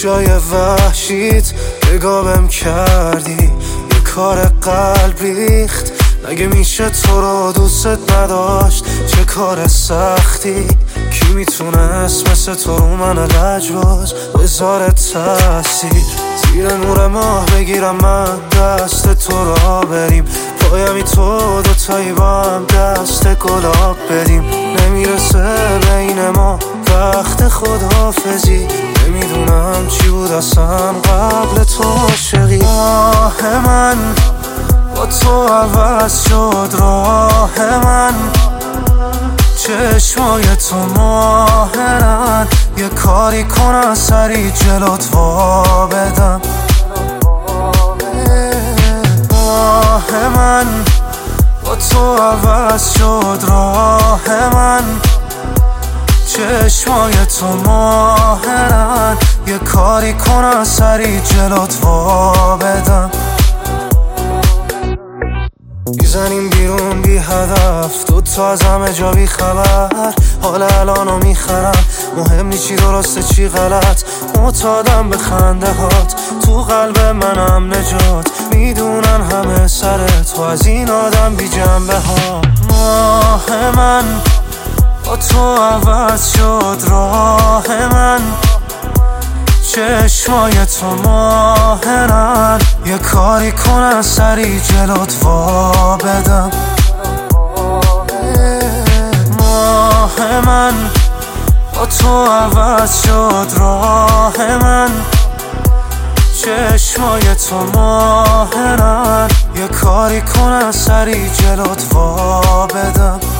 جای وحشیت نگاه کردی، یه کار قلب ریخت. مگه میشه تو رو دوست نداشت؟ چه کار سختی. کی میتونست مثل تو رو من لجباز بذاره تاثیر؟ زیر نور ماه بگیرم من دست تو را بریم، پایمی تو دوتایی با هم دست گلاب بدیم. نمیرسه بین ما وقت خداحافظی، نمیدونم چی بود اصلا قبل تو عاشقی. آه من با تو عوض شد راه من، چشمای تو ماهرن، یه کاری کنن سری جلوت وا بدم. آه من با تو عوض شد راه من، چشمای تو ماهرن، یه کاری کنن سری جلوت وا بدم. میزنیم بیرون بی هدف، دوتا از همه جا بی خبر، حال الانو میخرم، مهم نی چی درسته چی غلط، معتادم به خنده هات، تو قلب منم نجات، میدونن همه سر تو از این آدم بی جنبه ها. ماه من با تو عوض شد راه من، چشمای تو ماهرن، یه کاری کنن سری جلوت وا بدم. ماه من با تو عوض شد راه من، چشمای تو ماهرن، یه کاری کنن سری جلوت وا بدم.